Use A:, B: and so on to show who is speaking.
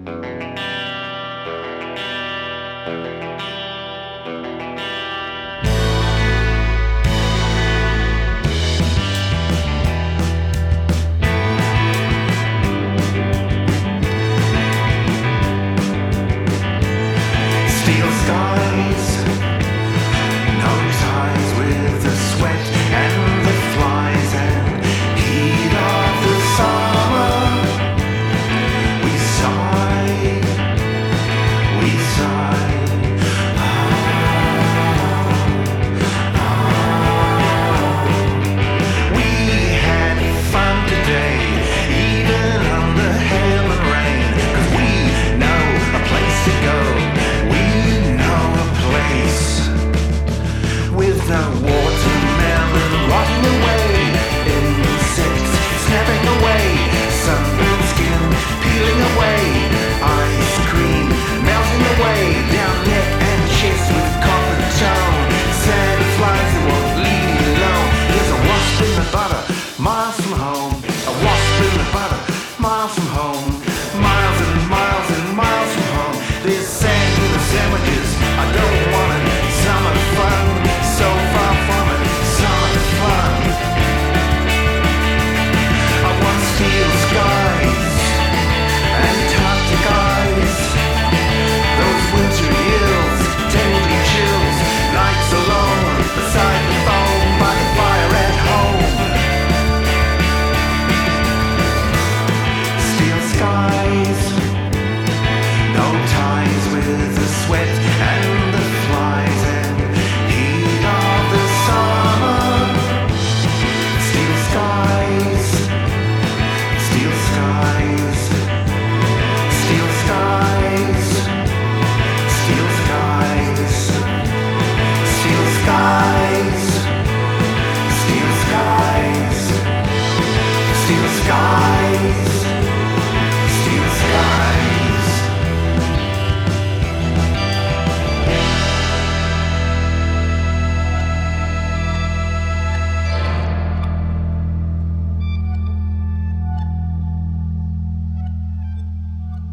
A: Steel skies, no ties with the sweat and the flies and heat of the summer. We sigh, we sigh. We had fun today, even under hail and rain, 'cause we know a place to go. We know a place with the watermelon rotting away, insects snapping away, sunburned skin peeling away, ice cream melting away, down neck and chest with copper tone, sandflies that won't leave you alone. There's a wasp in the butter, miles from home, a wasp in the butter, miles from home.